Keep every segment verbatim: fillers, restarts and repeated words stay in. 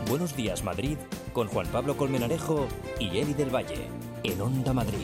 Buenos Días Madrid con Juan Pablo Colmenarejo y Eli del Valle, en Onda Madrid.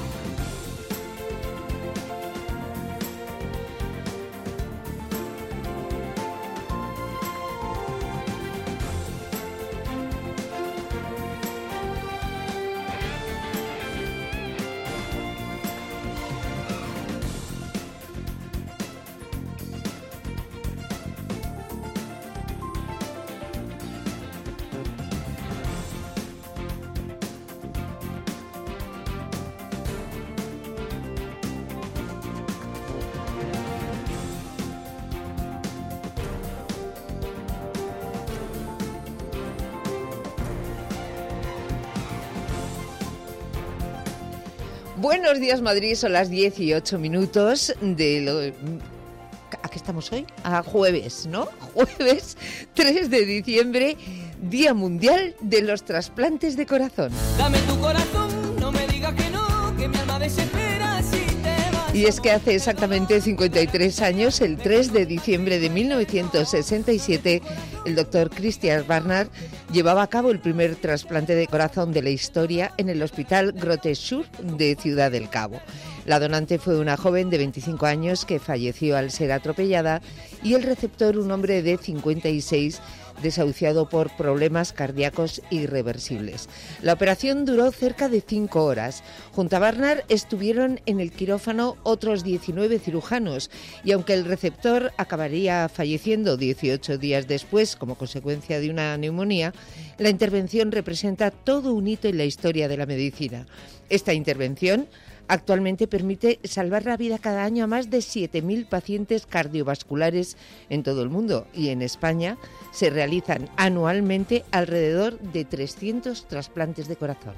Buenos días Madrid, son las dieciocho minutos de lo... ¿A qué estamos hoy? A jueves, ¿no? Jueves tres de diciembre, Día Mundial de los Trasplantes de Corazón. Dame tu corazón, no me digas que no, que mi alma desespera si te vas. Y es que hace exactamente cincuenta y tres años, el tres de diciembre de mil novecientos sesenta y siete, el doctor Christian Barnard llevaba a cabo el primer trasplante de corazón de la historia en el Hospital Groote Schuur de Ciudad del Cabo. La donante fue una joven de veinticinco años que falleció al ser atropellada y el receptor un hombre de cincuenta y seis desahuciado por problemas cardíacos irreversibles. La operación duró cerca de cinco horas. Junto a Barnard estuvieron en el quirófano otros diecinueve cirujanos y aunque el receptor acabaría falleciendo dieciocho días después como consecuencia de una neumonía, la intervención representa todo un hito en la historia de la medicina. Esta intervención actualmente permite salvar la vida cada año a más de siete mil pacientes cardiovasculares en todo el mundo y en España se realizan anualmente alrededor de trescientos trasplantes de corazón.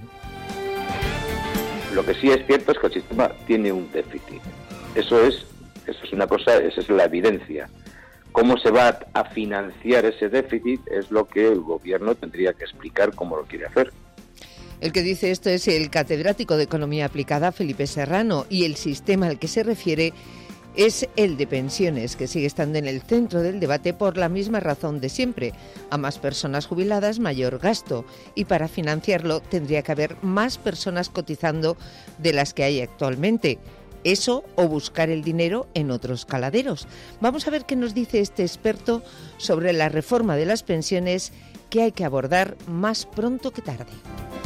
Lo que sí es cierto es que el sistema tiene un déficit. Eso es, eso es una cosa, esa es la evidencia. Cómo se va a financiar ese déficit es lo que el gobierno tendría que explicar cómo lo quiere hacer. El que dice esto es el catedrático de Economía Aplicada, Felipe Serrano, y el sistema al que se refiere es el de pensiones, que sigue estando en el centro del debate por la misma razón de siempre. A más personas jubiladas, mayor gasto, y para financiarlo tendría que haber más personas cotizando de las que hay actualmente. Eso o buscar el dinero en otros caladeros. Vamos a ver qué nos dice este experto sobre la reforma de las pensiones que hay que abordar más pronto que tarde.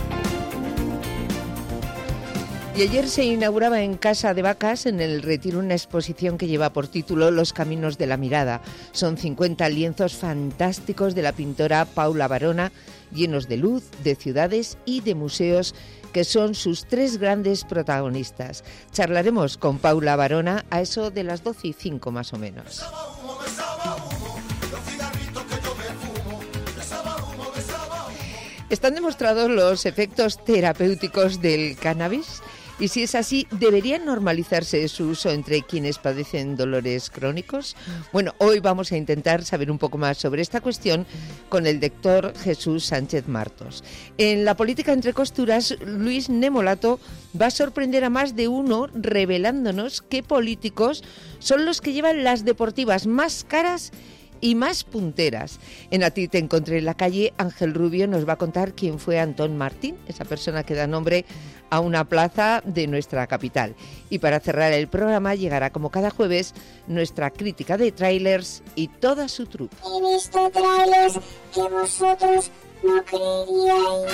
Y ayer se inauguraba en Casa de Vacas, en el Retiro, una exposición que lleva por título Los caminos de la mirada. Son cincuenta lienzos fantásticos de la pintora Paula Barona, llenos de luz, de ciudades y de museos, que son sus tres grandes protagonistas. Charlaremos con Paula Barona a eso de las doce y cinco más o menos. ¿Están demostrados los efectos terapéuticos del cannabis? Y si es así, ¿debería normalizarse su uso entre quienes padecen dolores crónicos? Bueno, hoy vamos a intentar saber un poco más sobre esta cuestión con el doctor Jesús Sánchez Martos. En La política entre costuras, Luis Nemolato va a sorprender a más de uno revelándonos qué políticos son los que llevan las deportivas más caras y más punteras. En A ti te encontré en la calle, Ángel Rubio nos va a contar quién fue Antón Martín, esa persona que da nombre a una plaza de nuestra capital. Y para cerrar el programa llegará como cada jueves nuestra crítica de tráilers y toda su trupe. He visto tráilers que vosotros no creeríais.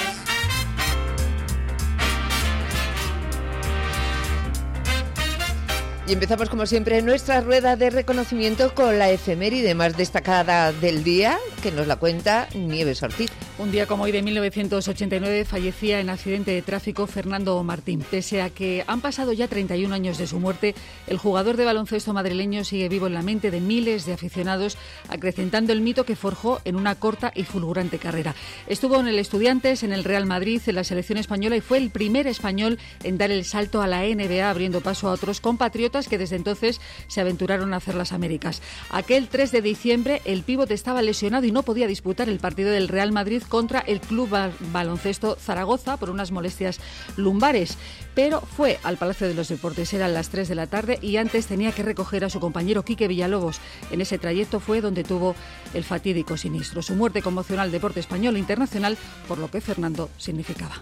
Y empezamos como siempre nuestra rueda de reconocimiento con la efeméride más destacada del día, que nos la cuenta Nieves Ortiz. Un día como hoy de mil novecientos ochenta y nueve fallecía en accidente de tráfico Fernando Martín. Pese a que han pasado ya treinta y un años de su muerte, el jugador de baloncesto madrileño sigue vivo en la mente de miles de aficionados, acrecentando el mito que forjó en una corta y fulgurante carrera. Estuvo en el Estudiantes, en el Real Madrid, en la selección española y fue el primer español en dar el salto a la N B A, abriendo paso a otros compatriotas futbolistas que desde entonces se aventuraron a hacer las Américas. Aquel tres de diciembre el pívot estaba lesionado y no podía disputar el partido del Real Madrid contra el Club Baloncesto Zaragoza por unas molestias lumbares, pero fue al Palacio de los Deportes, eran las tres de la tarde y antes tenía que recoger a su compañero Quique Villalobos. En ese trayecto fue donde tuvo el fatídico siniestro. Su muerte conmocionó al deporte español e internacional por lo que Fernando significaba.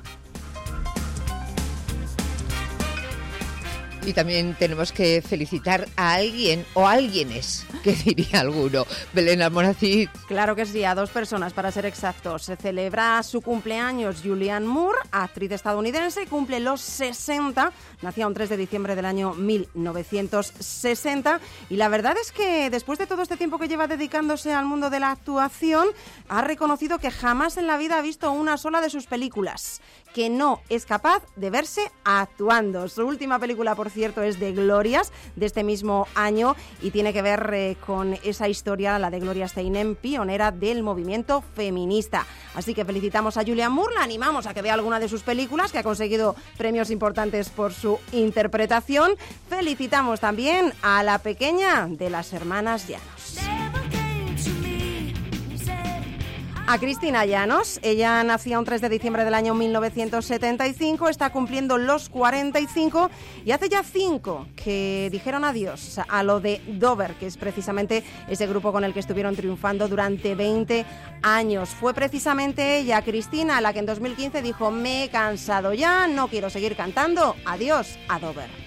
Y también tenemos que felicitar a alguien o alguienes, que diría alguno. Belén Almonacid. Claro que sí, a dos personas para ser exactos. Se celebra su cumpleaños Julianne Moore, actriz estadounidense, cumple los sesenta, nació un tres de diciembre del año mil novecientos sesenta y la verdad es que después de todo este tiempo que lleva dedicándose al mundo de la actuación, ha reconocido que jamás en la vida ha visto una sola de sus películas, que no es capaz de verse actuando. Su última película, por cierto, es de Glorias, de este mismo año, y tiene que ver eh, con esa historia, la de Gloria Steinem, pionera del movimiento feminista. Así que felicitamos a Julianne Moore, la animamos a que vea alguna de sus películas, que ha conseguido premios importantes por su interpretación. Felicitamos también a la pequeña de las hermanas Llanos. A Cristina Llanos, ella nacía un tres de diciembre del año mil novecientos setenta y cinco, está cumpliendo los cuarenta y cinco y hace ya cinco que dijeron adiós a lo de Dover, que es precisamente ese grupo con el que estuvieron triunfando durante veinte años. Fue precisamente ella, Cristina, la que en dos mil quince dijo: me he cansado ya, no quiero seguir cantando, adiós a Dover.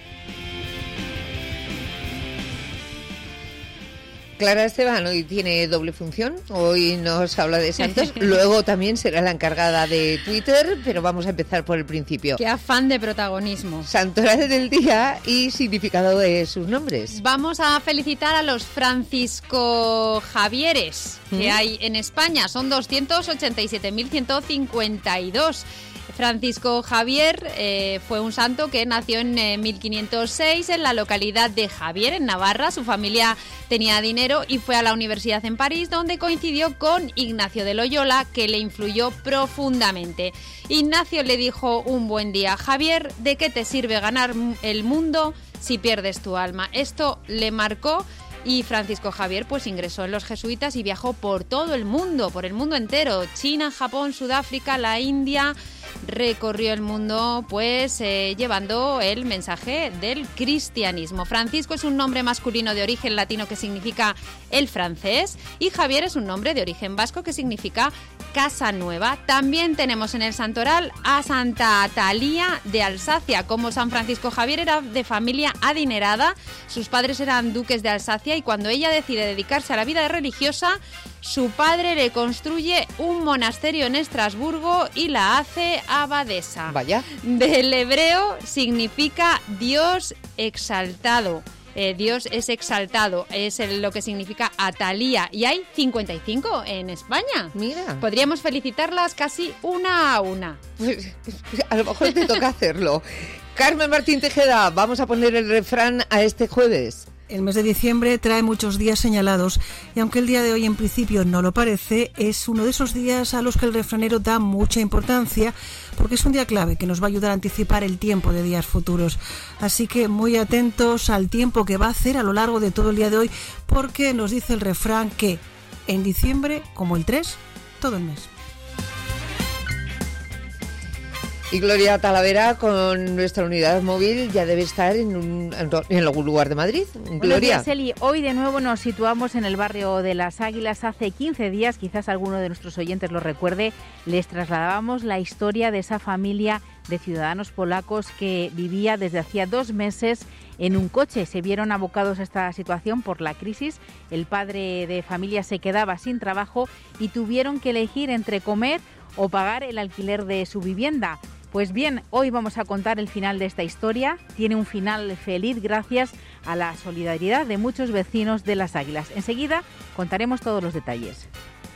Clara Esteban hoy tiene doble función, hoy nos habla de santos, luego también será la encargada de Twitter, pero vamos a empezar por el principio. ¡Qué afán de protagonismo! Santoral del día y significado de sus nombres. Vamos a felicitar a los Francisco Javieres que ¿Mm? hay en España, son doscientos ochenta y siete mil ciento cincuenta y dos. Francisco Javier eh, fue un santo que nació en eh, mil quinientos seis en la localidad de Javier, en Navarra. Su familia tenía dinero y fue a la universidad en París, donde coincidió con Ignacio de Loyola, que le influyó profundamente. Ignacio le dijo un buen día: Javier, ¿de qué te sirve ganar el mundo si pierdes tu alma? Esto le marcó. Y Francisco Javier pues ingresó en los jesuitas y viajó por todo el mundo, por el mundo entero, China, Japón, Sudáfrica, la India. Recorrió el mundo pues eh, llevando el mensaje del cristianismo. Francisco es un nombre masculino de origen latino que significa el francés, y Javier es un nombre de origen vasco que significa casa nueva. También tenemos en el santoral a Santa Atalía de Alsacia. Como San Francisco Javier era de familia adinerada, sus padres eran duques de Alsacia, y cuando ella decide dedicarse a la vida religiosa, su padre le construye un monasterio en Estrasburgo y la hace abadesa. Vaya. Del hebreo significa Dios exaltado. Eh, Dios es exaltado, es el, lo que significa Atalía, y hay cincuenta y cinco en España. Mira. Podríamos felicitarlas casi una a una. Pues a lo mejor te toca hacerlo. Carmen Martín Tejeda, vamos a poner el refrán a este jueves. El mes de diciembre trae muchos días señalados y aunque el día de hoy en principio no lo parece, es uno de esos días a los que el refranero da mucha importancia porque es un día clave que nos va a ayudar a anticipar el tiempo de días futuros. Así que muy atentos al tiempo que va a hacer a lo largo de todo el día de hoy, porque nos dice el refrán que en diciembre, como el tres, todo el mes. Y Gloria Talavera, con nuestra unidad móvil, ya debe estar en, un, en algún lugar de Madrid. Gloria. Buenos días, Eli. Hoy de nuevo nos situamos en el barrio de Las Águilas. Hace quince días, quizás alguno de nuestros oyentes lo recuerde, les trasladábamos la historia de esa familia de ciudadanos polacos que vivía desde hacía dos meses en un coche. Se vieron abocados a esta situación por la crisis. El padre de familia se quedaba sin trabajo y tuvieron que elegir entre comer o pagar el alquiler de su vivienda. Pues bien, hoy vamos a contar el final de esta historia. Tiene un final feliz gracias a la solidaridad de muchos vecinos de Las Águilas. Enseguida contaremos todos los detalles.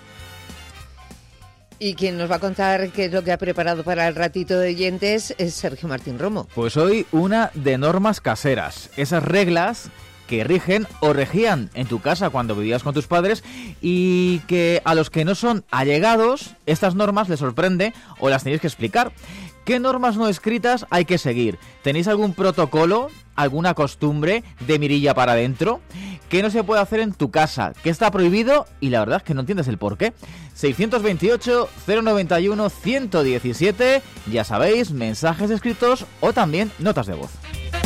Y quien nos va a contar qué es lo que ha preparado para el ratito de oyentes es Sergio Martín Romo. Pues hoy una de normas caseras, esas reglas que rigen o regían en tu casa cuando vivías con tus padres y que a los que no son allegados estas normas les sorprende o las tenéis que explicar. ¿Qué normas no escritas hay que seguir? ¿Tenéis algún protocolo alguna costumbre de mirilla para adentro? ¿Qué no se puede hacer en tu casa? ¿Qué está prohibido? Y la verdad es que no entiendes el por qué. seiscientos veintiocho, cero noventa y uno, ciento diecisiete, ya sabéis, mensajes escritos o también notas de voz.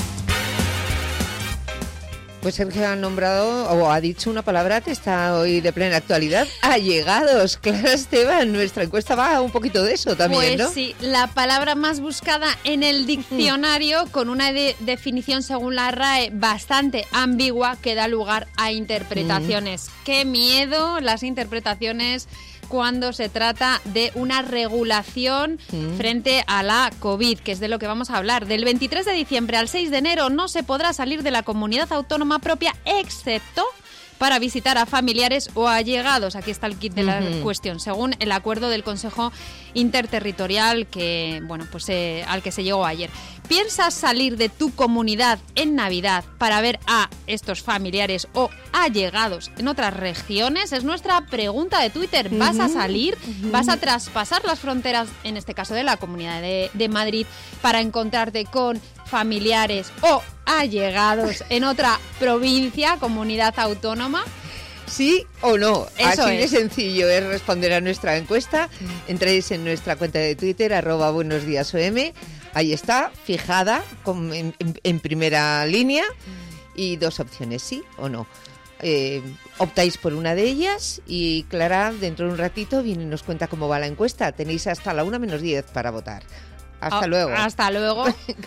Pues Sergio ha nombrado o ha dicho una palabra que está hoy de plena actualidad. Allegados. Clara Esteban, nuestra encuesta va un poquito de eso también, pues ¿no? Pues sí, la palabra más buscada en el diccionario, con una de- definición según la R A E bastante ambigua, que da lugar a interpretaciones. Mm. ¡Qué miedo las interpretaciones cuando se trata de una regulación mm. frente a la COVID, que es de lo que vamos a hablar? Del veintitrés de diciembre al seis de enero no se podrá salir de la comunidad autónoma propia, excepto para visitar a familiares o allegados. Aquí está el kit de la uh-huh. cuestión, según el acuerdo del Consejo Interterritorial que, bueno, pues eh, al que se llegó ayer. ¿Piensas salir de tu comunidad en Navidad para ver a estos familiares o allegados en otras regiones? Es nuestra pregunta de Twitter. ¿Vas uh-huh. a salir? Uh-huh. ¿Vas a traspasar las fronteras, en este caso de la Comunidad de, de Madrid, para encontrarte con familiares o allegados en otra provincia, comunidad autónoma? ¿Sí o no? Eso Así es. de sencillo es responder a nuestra encuesta. Entréis en nuestra cuenta de Twitter, arroba buenos días O M. Ahí está, fijada con, en, en, en primera línea, y dos opciones, sí o no. Eh, optáis por una de ellas y Clara dentro de un ratito viene y nos cuenta cómo va la encuesta. Tenéis hasta la una menos diez para votar. Hasta oh, luego. Hasta luego.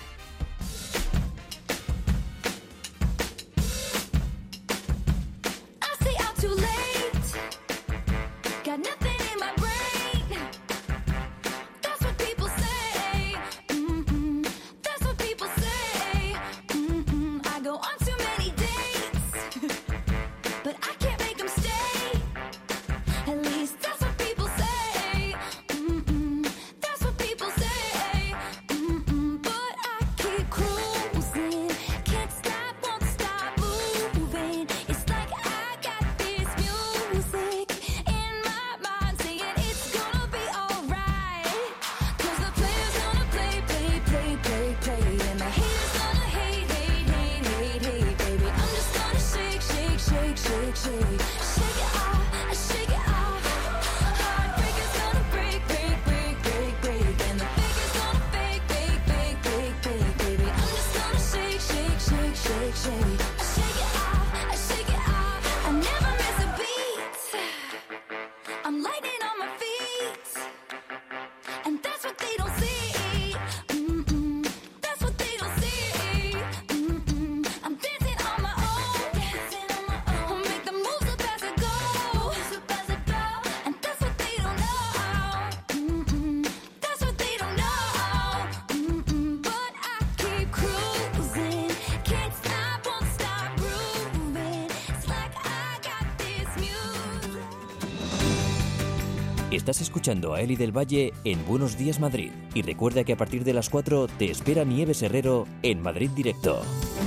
Estás escuchando a Eli del Valle en Buenos Días Madrid. Y recuerda que a partir de las cuatro te espera Nieves Herrero en Madrid Directo.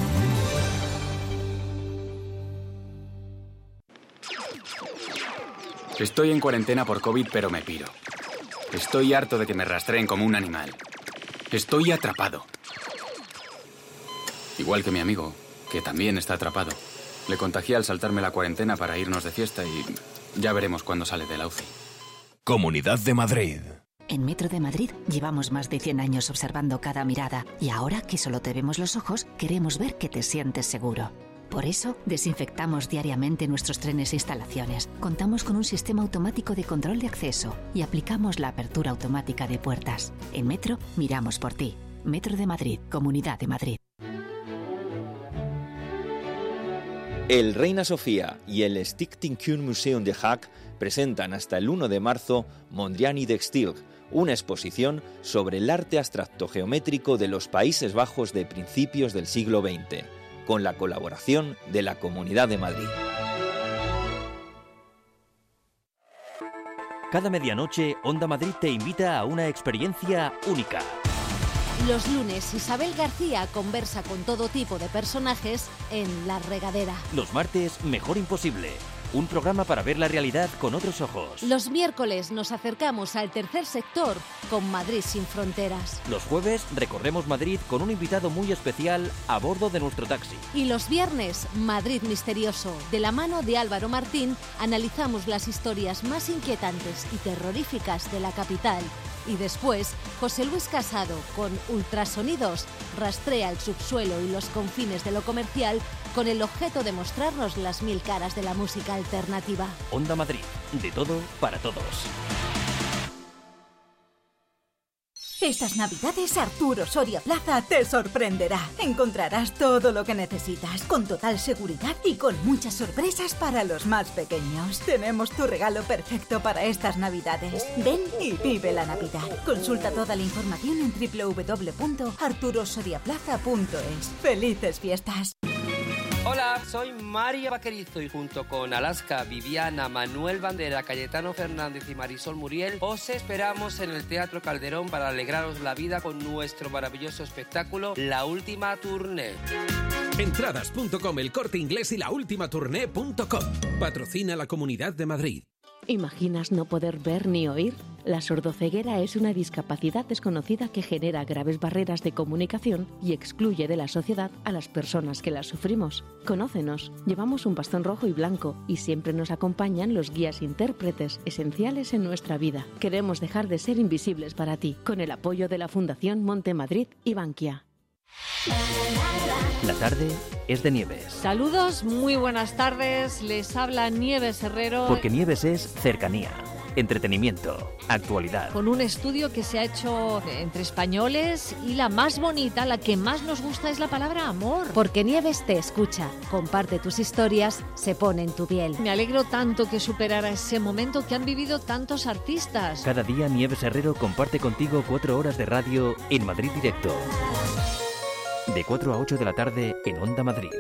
Estoy en cuarentena por COVID, pero me piro. Estoy harto de que me rastreen como un animal. Estoy atrapado. Igual que mi amigo, que también está atrapado. Le contagié al saltarme la cuarentena para irnos de fiesta y ya veremos cuándo sale de la U C I. Comunidad de Madrid. En Metro de Madrid llevamos más de cien años observando cada mirada y ahora que solo te vemos los ojos, queremos ver que te sientes seguro. Por eso, desinfectamos diariamente nuestros trenes e instalaciones, contamos con un sistema automático de control de acceso y aplicamos la apertura automática de puertas. En Metro, miramos por ti. Metro de Madrid, Comunidad de Madrid. El Reina Sofía y el Stichting-Kunstmuseum de Haag presentan hasta el uno de marzo Mondrian de Stilg, una exposición sobre el arte abstracto geométrico de los Países Bajos de principios del siglo veinte, con la colaboración de la Comunidad de Madrid. Cada medianoche, Onda Madrid te invita a una experiencia única. Los lunes, Isabel García conversa con todo tipo de personajes en La Regadera. Los martes, Mejor Imposible. un programa para ver la realidad con otros ojos. Los miércoles nos acercamos al tercer sector con Madrid sin fronteras. Los jueves recorremos Madrid con un invitado muy especial a bordo de nuestro taxi. Y los viernes, Madrid misterioso. De la mano de Álvaro Martín, analizamos las historias más inquietantes y terroríficas de la capital. Y después, José Luis Casado, con Ultrasonidos, rastrea el subsuelo y los confines de lo comercial con el objeto de mostrarnos las mil caras de la música alternativa. Onda Madrid, de todo para todos. Estas Navidades Arturo Soria Plaza te sorprenderá. Encontrarás todo lo que necesitas, con total seguridad y con muchas sorpresas para los más pequeños. Tenemos tu regalo perfecto para estas Navidades. Ven y vive la Navidad. Consulta toda la información en doble u doble u doble u punto arturo soria plaza punto es. ¡Felices fiestas! Hola, soy María Vaquerizo y junto con Alaska, Viviana, Manuel Bandera, Cayetano Fernández y Marisol Muriel os esperamos en el Teatro Calderón para alegraros la vida con nuestro maravilloso espectáculo La Última Tournée. Entradas punto com, El Corte Inglés y la última tournée punto com. Patrocina la Comunidad de Madrid. ¿Imaginas no poder ver ni oír? La sordoceguera es una discapacidad desconocida que genera graves barreras de comunicación y excluye de la sociedad a las personas que la sufrimos. Conócenos, llevamos un bastón rojo y blanco y siempre nos acompañan los guías intérpretes esenciales en nuestra vida. Queremos dejar de ser invisibles para ti, con el apoyo de la Fundación Montemadrid y Bankia. La tarde es de Nieves. Saludos, muy buenas tardes. Les habla Nieves Herrero. Porque Nieves es cercanía, entretenimiento, actualidad. Con un estudio que se ha hecho entre españoles y la más bonita, la que más nos gusta es la palabra amor. Porque Nieves te escucha, comparte tus historias, se pone en tu piel. Me alegro tanto que superara ese momento que han vivido tantos artistas. Cada día Nieves Herrero comparte contigo cuatro horas de radio en Madrid Directo. De cuatro a ocho de la tarde en Onda Madrid.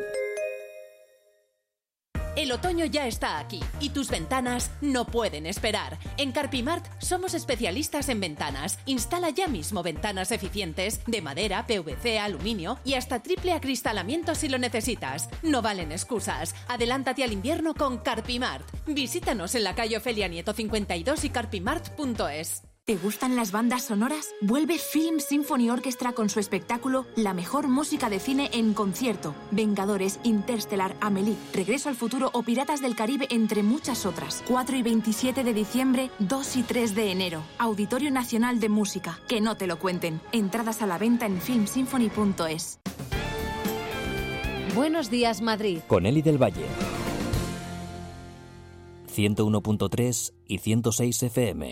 El otoño ya está aquí y tus ventanas no pueden esperar. En Carpimart somos especialistas en ventanas. Instala ya mismo ventanas eficientes de madera, P V C, aluminio y hasta triple acristalamiento si lo necesitas. No valen excusas. Adelántate al invierno con Carpimart. Visítanos en la calle Ofelia Nieto cincuenta y dos y carpimart punto es. ¿Te gustan las bandas sonoras? Vuelve Film Symphony Orchestra con su espectáculo La mejor música de cine en concierto. Vengadores, Interstellar, Amélie, Regreso al futuro o Piratas del Caribe, entre muchas otras. cuatro y veintisiete de diciembre, dos y tres de enero. Auditorio Nacional de Música. Que no te lo cuenten. Entradas a la venta en film symphony punto es. Buenos días, Madrid. Con Eli del Valle. ciento uno punto tres y ciento seis F M.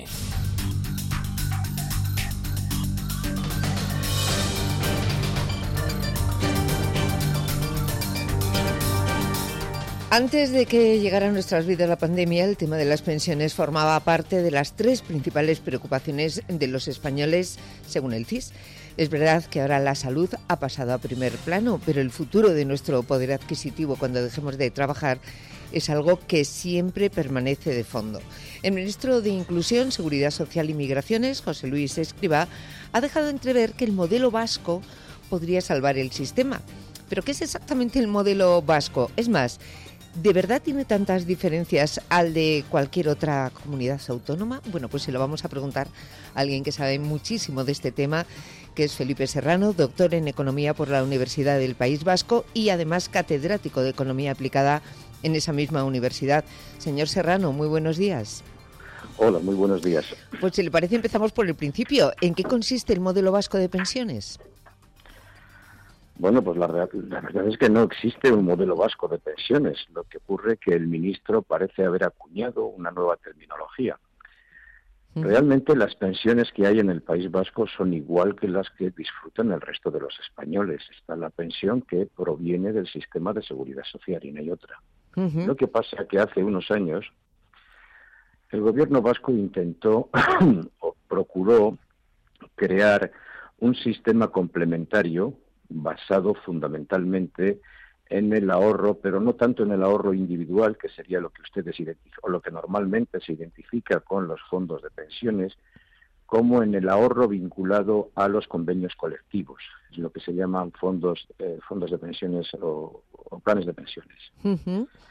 Antes de que llegara a nuestras vidas la pandemia, el tema de las pensiones formaba parte de las tres principales preocupaciones de los españoles, según el C I S. Es verdad que ahora la salud ha pasado a primer plano, pero el futuro de nuestro poder adquisitivo cuando dejemos de trabajar es algo que siempre permanece de fondo. El ministro de Inclusión, Seguridad Social y Migraciones, José Luis Escrivá, ha dejado entrever que el modelo vasco podría salvar el sistema. ¿Pero qué es exactamente el modelo vasco? Es más, ¿de verdad tiene tantas diferencias al de cualquier otra comunidad autónoma? Bueno, pues se lo vamos a preguntar a alguien que sabe muchísimo de este tema, que es Felipe Serrano, doctor en Economía por la Universidad del País Vasco y además catedrático de Economía Aplicada en esa misma universidad. Señor Serrano, muy buenos días. Hola, muy buenos días. Pues si le parece empezamos por el principio. ¿En qué consiste el modelo vasco de pensiones? Bueno, pues la, la verdad es que no existe un modelo vasco de pensiones. Lo que ocurre es que el ministro parece haber acuñado una nueva terminología. Realmente las pensiones que hay en el País Vasco son igual que las que disfrutan el resto de los españoles. Está la pensión que proviene del sistema de seguridad social y no hay otra. Uh-huh. Lo que pasa es que hace unos años el gobierno vasco intentó o procuró crear un sistema complementario basado fundamentalmente en el ahorro, pero no tanto en el ahorro individual, que sería lo que ustedes identifican, o lo que normalmente se identifica con los fondos de pensiones, como en el ahorro vinculado a los convenios colectivos, es lo que se llaman fondos, eh, fondos de pensiones o, o planes de pensiones. Uh-huh.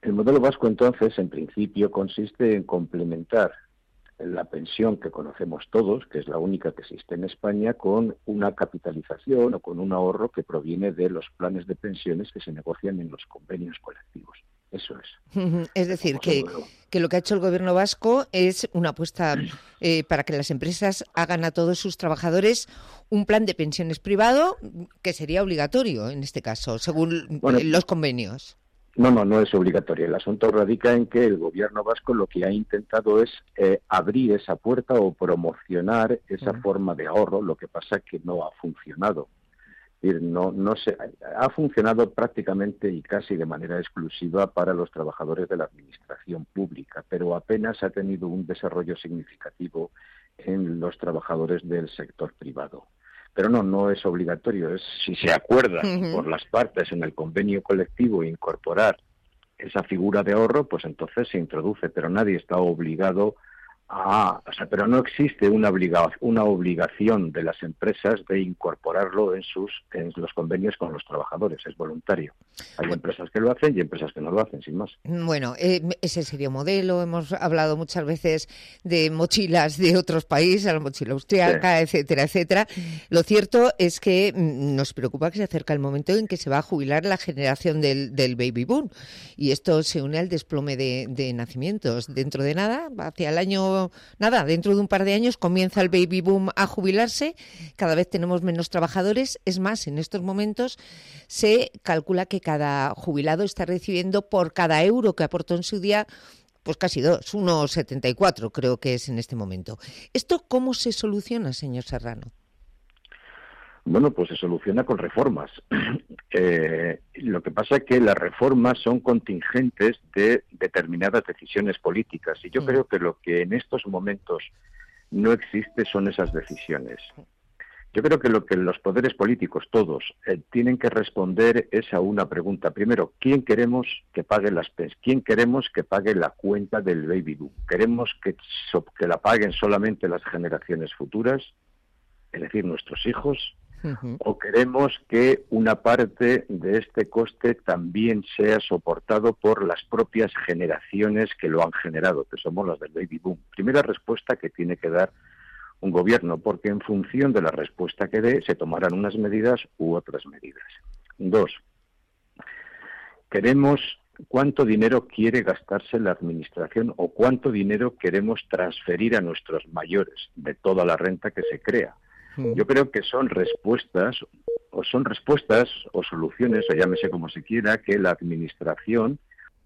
El modelo vasco, entonces, en principio, consiste en complementar la pensión que conocemos todos, que es la única que existe en España, con una capitalización o con un ahorro que proviene de los planes de pensiones que se negocian en los convenios colectivos. Eso es. Es decir, que, que lo que ha hecho el gobierno vasco es una apuesta eh, para que las empresas hagan a todos sus trabajadores un plan de pensiones privado que sería obligatorio en este caso, según bueno, los convenios. No, no, no es obligatorio. El asunto radica en que el gobierno vasco lo que ha intentado es eh, abrir esa puerta o promocionar esa uh-huh. forma de ahorro, lo que pasa que no ha funcionado. Es decir, no, no se, ha funcionado prácticamente y casi de manera exclusiva para los trabajadores de la administración pública, pero apenas ha tenido un desarrollo significativo en los trabajadores del sector privado. Pero no, no es obligatorio. Es si se acuerda uh-huh. por las partes en el convenio colectivo incorporar esa figura de ahorro, pues entonces se introduce, pero nadie está obligado a... O sea, pero no existe una, obliga, una obligación de las empresas de incorporarlo en sus en los convenios con los trabajadores, es voluntario. Hay empresas que lo hacen y empresas que no lo hacen, sin más. Bueno, eh, ese sería un modelo. Hemos hablado muchas veces de mochilas de otros países, la mochila austriaca, sí. etcétera, etcétera. Lo cierto es que nos preocupa que se acerca el momento en que se va a jubilar la generación del, del baby boom. Y esto se une al desplome de, de nacimientos. Dentro de nada, hacia el año... Nada, dentro de un par de años comienza el baby boom a jubilarse. Cada vez tenemos menos trabajadores. Es más, en estos momentos se calcula que cada jubilado está recibiendo por cada euro que aportó en su día, pues casi dos, uno coma setenta y cuatro creo que es en este momento. ¿Esto cómo se soluciona, señor Serrano? Bueno, pues se soluciona con reformas. Eh, lo que pasa es que las reformas son contingentes de determinadas decisiones políticas y yo mm. creo que lo que en estos momentos no existe son esas decisiones. Yo creo que lo que los poderes políticos, todos, eh, tienen que responder es a una pregunta. Primero, ¿quién queremos que pague las pensiones? ¿Quién queremos que pague la cuenta del baby boom? ¿Queremos que, so, que la paguen solamente las generaciones futuras, es decir, nuestros hijos? Uh-huh. ¿O queremos que una parte de este coste también sea soportado por las propias generaciones que lo han generado, que somos las del baby boom? Primera respuesta que tiene que dar un gobierno, porque en función de la respuesta que dé se tomarán unas medidas u otras medidas. Dos, queremos cuánto dinero quiere gastarse la administración o cuánto dinero queremos transferir a nuestros mayores de toda la renta que se crea. Yo creo que son respuestas, o son respuestas o soluciones, o llámese como se quiera, que la administración...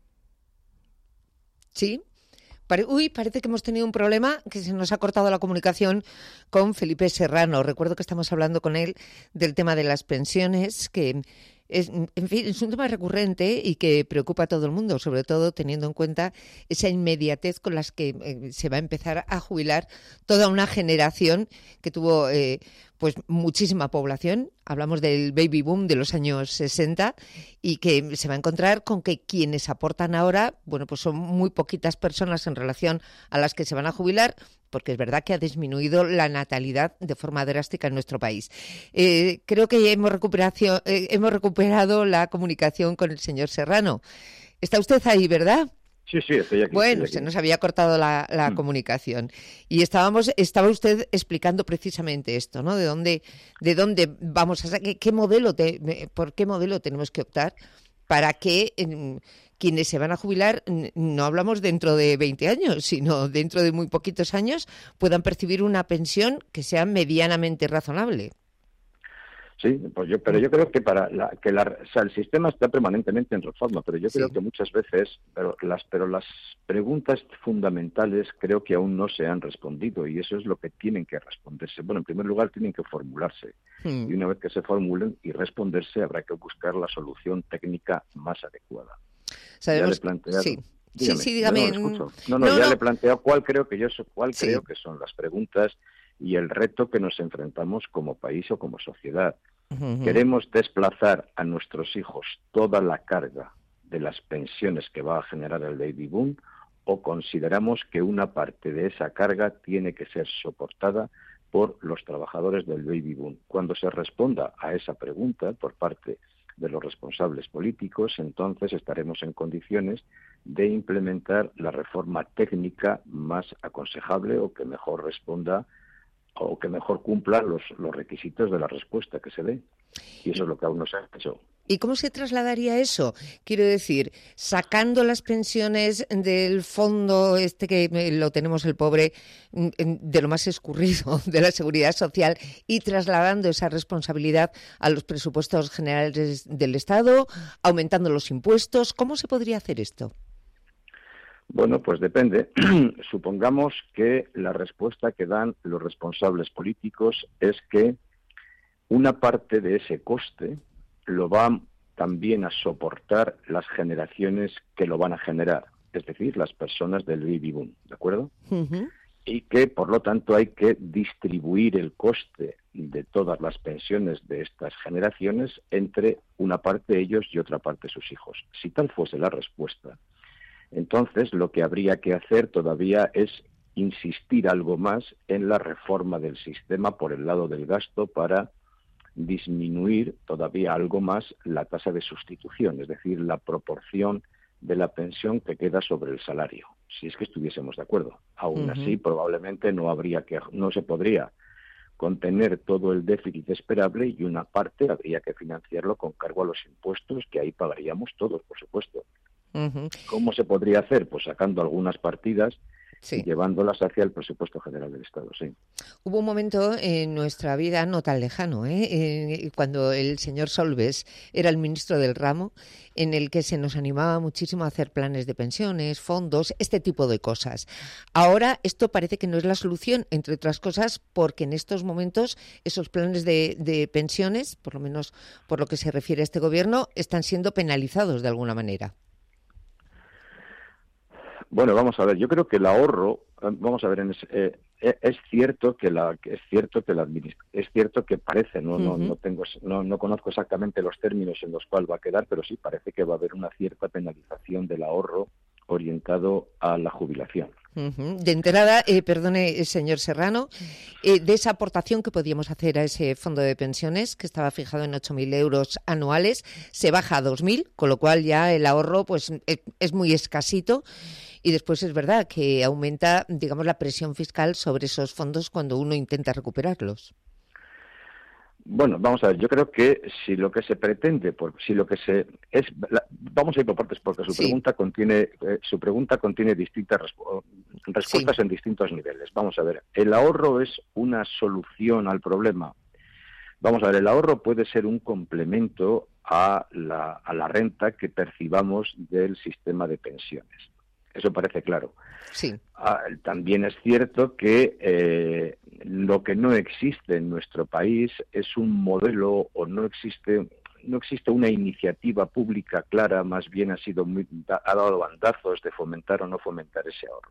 Sí. Pare... Uy, parece que hemos tenido un problema, que se nos ha cortado la comunicación con Felipe Serrano. Recuerdo que estamos hablando con él del tema de las pensiones, que... Es, en fin, es un tema recurrente y que preocupa a todo el mundo, sobre todo teniendo en cuenta esa inmediatez con las que eh, se va a empezar a jubilar toda una generación que tuvo eh, pues muchísima población. Hablamos del baby boom de los años sesenta y que se va a encontrar con que quienes aportan ahora, bueno, pues son muy poquitas personas en relación a las que se van a jubilar, porque es verdad que ha disminuido la natalidad de forma drástica en nuestro país. Eh, creo que hemos, recuperación, eh, hemos recuperado la comunicación con el señor Serrano. Está usted ahí, ¿verdad? Sí, sí, estoy aquí. Bueno, estoy aquí. Se nos había cortado la, la mm. comunicación. Y estábamos, estaba usted explicando precisamente esto, ¿no? De dónde, de dónde vamos a qué, qué modelo, te, por qué modelo tenemos que optar para que en, quienes se van a jubilar, no hablamos dentro de veinte años, sino dentro de muy poquitos años, puedan percibir una pensión que sea medianamente razonable. Sí, pues yo, pero yo creo que para la, que la, o sea, el sistema está permanentemente en reforma, pero yo sí. creo que muchas veces, pero las, pero las preguntas fundamentales creo que aún no se han respondido y eso es lo que tienen que responderse. Bueno, en primer lugar tienen que formularse mm. y una vez que se formulen y responderse habrá que buscar la solución técnica más adecuada. Sabemos, ya le he planteado, sí. dígame, sí, sí, dígame. No, no, no, no, ya no. le he planteado cuál creo que yo cuál sí. creo que son las preguntas y el reto que nos enfrentamos como país o como sociedad. Uh-huh. ¿Queremos desplazar a nuestros hijos toda la carga de las pensiones que va a generar el baby boom o consideramos que una parte de esa carga tiene que ser soportada por los trabajadores del baby boom? Cuando se responda a esa pregunta por parte de los responsables políticos, entonces estaremos en condiciones de implementar la reforma técnica más aconsejable o que mejor responda o que mejor cumpla los, los requisitos de la respuesta que se dé. Y eso es lo que aún no se ha hecho. ¿Y cómo se trasladaría eso? Quiero decir, sacando las pensiones del fondo este que lo tenemos el pobre, de lo más escurrido de la Seguridad Social, y trasladando esa responsabilidad a los presupuestos generales del Estado, aumentando los impuestos. ¿Cómo se podría hacer esto? Bueno, pues depende. Supongamos que la respuesta que dan los responsables políticos es que una parte de ese coste lo van también a soportar las generaciones que lo van a generar, es decir, las personas del baby boom, ¿de acuerdo? Uh-huh. Y que, por lo tanto, hay que distribuir el coste de todas las pensiones de estas generaciones entre una parte de ellos y otra parte de sus hijos. Si tal fuese la respuesta, entonces lo que habría que hacer todavía es insistir algo más en la reforma del sistema por el lado del gasto para disminuir todavía algo más la tasa de sustitución, es decir, la proporción de la pensión que queda sobre el salario, si es que estuviésemos de acuerdo. Aún uh-huh. así, probablemente no habría que, no se podría contener todo el déficit esperable y una parte habría que financiarlo con cargo a los impuestos que ahí pagaríamos todos, por supuesto. Uh-huh. ¿Cómo se podría hacer? Pues sacando algunas partidas sí. y llevándolas hacia el presupuesto general del Estado, sí. Hubo un momento en nuestra vida no tan lejano, ¿eh? Eh, cuando el señor Solbes era el ministro del ramo, en el que se nos animaba muchísimo a hacer planes de pensiones, fondos, este tipo de cosas. Ahora esto parece que no es la solución, entre otras cosas, porque en estos momentos esos planes de, de pensiones, por lo menos por lo que se refiere a este gobierno, están siendo penalizados de alguna manera. Bueno, vamos a ver, yo creo que el ahorro, vamos a ver, en ese, eh, es cierto que la es cierto que la es cierto que parece, no uh-huh. no no tengo no no conozco exactamente los términos en los cuales va a quedar, pero sí parece que va a haber una cierta penalización del ahorro orientado a la jubilación. Uh-huh. De entrada, eh, perdone, señor Serrano, eh, de esa aportación que podíamos hacer a ese fondo de pensiones, que estaba fijado en ocho mil euros anuales, se baja a dos mil, con lo cual ya el ahorro pues es, es muy escasito. Y después es verdad que aumenta, digamos, la presión fiscal sobre esos fondos cuando uno intenta recuperarlos. Bueno, vamos a ver, yo creo que si lo que se pretende, por, si lo que se es, la, vamos a ir por partes porque su sí. pregunta contiene eh, su pregunta contiene distintas respu- respuestas sí. en distintos niveles. Vamos a ver, el ahorro es una solución al problema. Vamos a ver, el ahorro puede ser un complemento a la a la renta que percibamos del sistema de pensiones. Eso parece claro. Sí. Ah, también es cierto que eh, lo que no existe en nuestro país es un modelo o no existe no existe una iniciativa pública clara, más bien ha sido muy, ha dado bandazos de fomentar o no fomentar ese ahorro.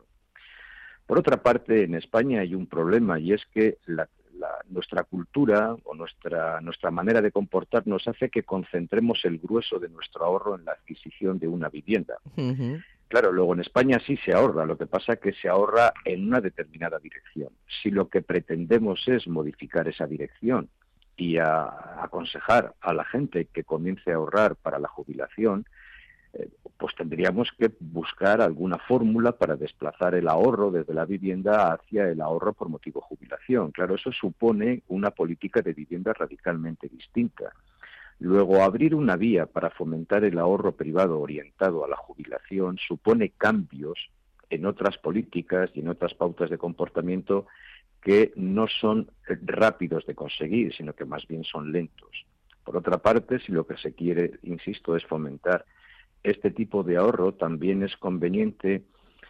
Por otra parte, en España hay un problema y es que la, la, nuestra cultura o nuestra nuestra manera de comportarnos hace que concentremos el grueso de nuestro ahorro en la adquisición de una vivienda. Uh-huh. Claro, luego en España sí se ahorra, lo que pasa es que se ahorra en una determinada dirección. Si lo que pretendemos es modificar esa dirección y a, aconsejar a la gente que comience a ahorrar para la jubilación, eh, pues tendríamos que buscar alguna fórmula para desplazar el ahorro desde la vivienda hacia el ahorro por motivo jubilación. Claro, eso supone una política de vivienda radicalmente distinta. Luego, abrir una vía para fomentar el ahorro privado orientado a la jubilación supone cambios en otras políticas y en otras pautas de comportamiento que no son rápidos de conseguir, sino que más bien son lentos. Por otra parte, si lo que se quiere, insisto, es fomentar este tipo de ahorro, también es conveniente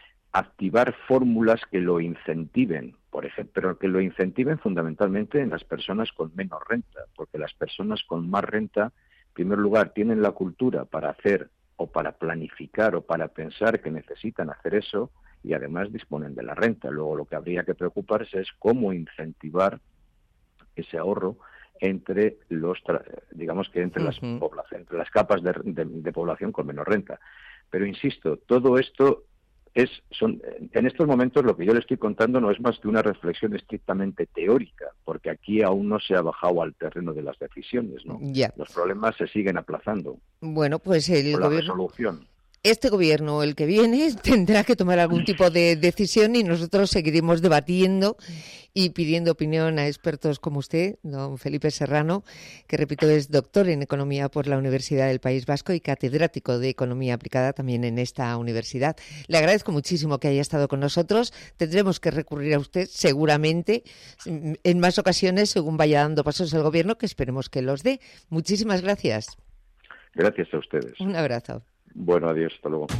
activar fórmulas que lo incentiven, por ejemplo, pero que lo incentiven fundamentalmente en las personas con menos renta, porque las personas con más renta, en primer lugar, tienen la cultura para hacer o para planificar o para pensar que necesitan hacer eso y además disponen de la renta. Luego lo que habría que preocuparse es cómo incentivar ese ahorro entre los, digamos que entre, uh-huh. las, población, entre las capas de, de, de población con menos renta. Pero insisto, todo esto es, son, en estos momentos lo que yo le estoy contando no es más que una reflexión estrictamente teórica, porque aquí aún no se ha bajado al terreno de las decisiones, ¿no? Ya. Los problemas se siguen aplazando. Bueno, pues el Por la gobierno... resolución. Este gobierno, el que viene, tendrá que tomar algún tipo de decisión y nosotros seguiremos debatiendo y pidiendo opinión a expertos como usted, don Felipe Serrano, que repito es doctor en Economía por la Universidad del País Vasco y catedrático de Economía Aplicada también en esta universidad. Le agradezco muchísimo que haya estado con nosotros. Tendremos que recurrir a usted seguramente en más ocasiones según vaya dando pasos el gobierno, que esperemos que los dé. Muchísimas gracias. Gracias a ustedes. Un abrazo. Bueno, adiós, hasta luego.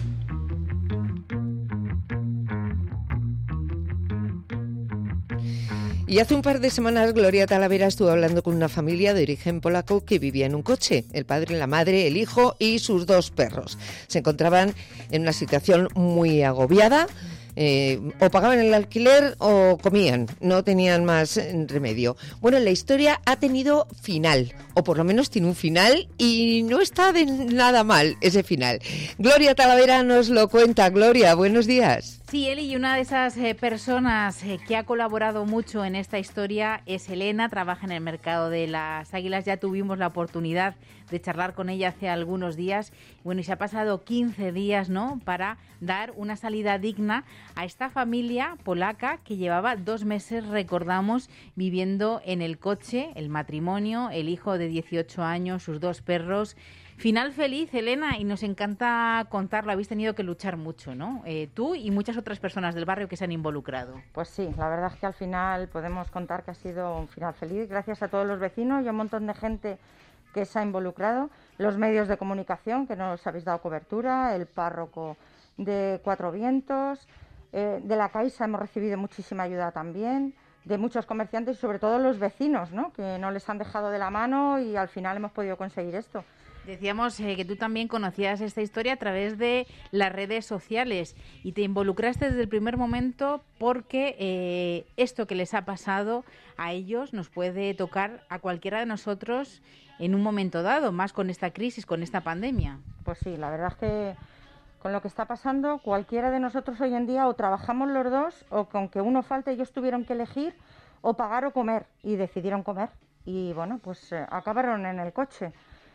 Y hace un par de semanas Gloria Talavera estuvo hablando con una familia de origen polaco que vivía en un coche. El padre, la madre, el hijo y sus dos perros. Se encontraban en una situación muy agobiada. Eh, o pagaban el alquiler o comían, no tenían más remedio. Bueno, la historia ha tenido final, o por lo menos tiene un final y no está de nada mal ese final. Gloria Talavera nos lo cuenta. Gloria, buenos días. Sí, Eli, y una de esas eh, personas eh, que ha colaborado mucho en esta historia es Elena, trabaja en el mercado de las águilas. Ya tuvimos la oportunidad de charlar con ella hace algunos días. Bueno, y se ha pasado quince días, ¿no?, para dar una salida digna a esta familia polaca que llevaba dos meses, recordamos, viviendo en el coche, el matrimonio, el hijo de dieciocho años, sus dos perros. Final feliz, Elena, y nos encanta contarlo. Habéis tenido que luchar mucho, ¿no? Eh, tú y muchas otras personas del barrio que se han involucrado. Pues sí, la verdad es que al final podemos contar que ha sido un final feliz, gracias a todos los vecinos y a un montón de gente que se ha involucrado, los medios de comunicación que nos habéis dado cobertura, el párroco de Cuatro Vientos, eh, de la Caixa hemos recibido muchísima ayuda también, de muchos comerciantes y sobre todo los vecinos, ¿no?, que no les han dejado de la mano y al final hemos podido conseguir esto. Decíamos eh, que tú también conocías esta historia a través de las redes sociales y te involucraste desde el primer momento porque eh, esto que les ha pasado a ellos nos puede tocar a cualquiera de nosotros en un momento dado, más con esta crisis, con esta pandemia. Pues sí, la verdad es que con lo que está pasando, cualquiera de nosotros hoy en día o trabajamos los dos o con que uno falte ellos tuvieron que elegir o pagar o comer y decidieron comer y bueno, pues eh, acabaron en el coche.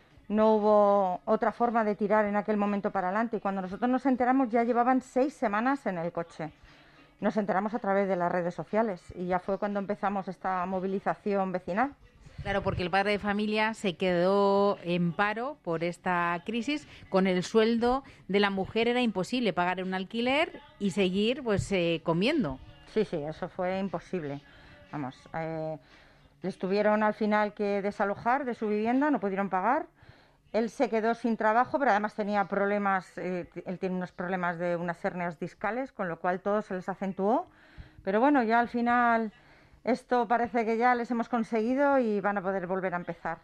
No hubo otra forma de tirar en aquel momento para adelante y cuando nosotros nos enteramos ya llevaban seis semanas en el coche. Nos enteramos a través de las redes sociales y ya fue cuando empezamos esta movilización vecinal. Claro, porque el padre de familia se quedó en paro por esta crisis. Con el sueldo de la mujer era imposible pagar un alquiler y seguir pues eh, comiendo. Sí, sí, eso fue imposible. Vamos, eh, les tuvieron al final que desalojar de su vivienda, no pudieron pagar. Él se quedó sin trabajo, pero además tenía problemas, eh, él tiene unos problemas de unas hernias discales, con lo cual todo se les acentuó. Pero bueno, ya al final esto parece que ya les hemos conseguido y van a poder volver a empezar.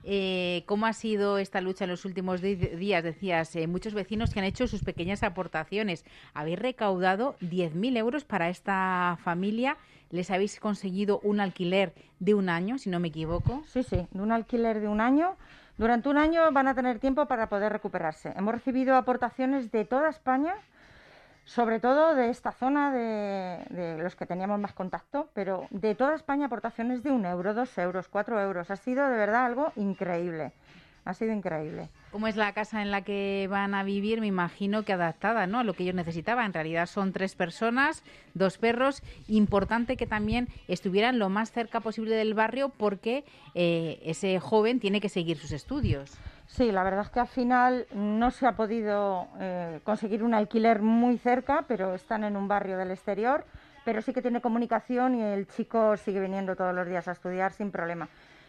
Eh, ¿Cómo ha sido esta lucha en los últimos di- días? Decías, eh, muchos vecinos que han hecho sus pequeñas aportaciones. Habéis recaudado diez mil euros para esta familia. ¿Les habéis conseguido un alquiler de un año, si no me equivoco? Sí, sí, de un alquiler de un año. Durante un año van a tener tiempo para poder recuperarse. Hemos recibido aportaciones de toda España, sobre todo de esta zona de, de los que teníamos más contacto, pero de toda España aportaciones de un euro, dos euros, cuatro euros. Ha sido de verdad algo increíble. Ha sido increíble. ¿Cómo es la casa en la que van a vivir? Me imagino que adaptada, ¿no?, a lo que ellos necesitaban. En realidad son tres personas, dos perros. Importante que también estuvieran lo más cerca posible del barrio porque eh, ese joven tiene que seguir sus estudios. Sí, la verdad es que al final no se ha podido eh, conseguir un alquiler muy cerca, pero están en un barrio del exterior, pero sí que tiene comunicación y el chico sigue viniendo todos los días a estudiar sin problema.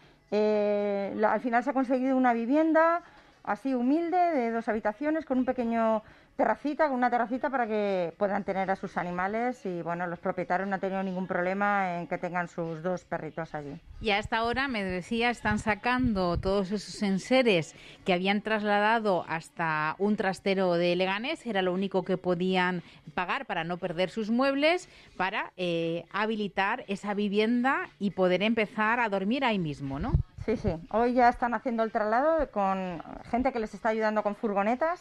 Eh, la, al final se ha conseguido una vivienda así humilde de dos habitaciones con un pequeño terracita, con una terracita para que puedan tener a sus animales y bueno, los propietarios no han tenido ningún problema en que tengan sus dos perritos allí. Y a esta hora, me decía, están sacando todos esos enseres que habían trasladado hasta un trastero de Leganés, era lo único que podían pagar para no perder sus muebles, para eh, habilitar esa vivienda y poder empezar a dormir ahí mismo, ¿no? Sí, sí. Hoy ya están haciendo el traslado con gente que les está ayudando con furgonetas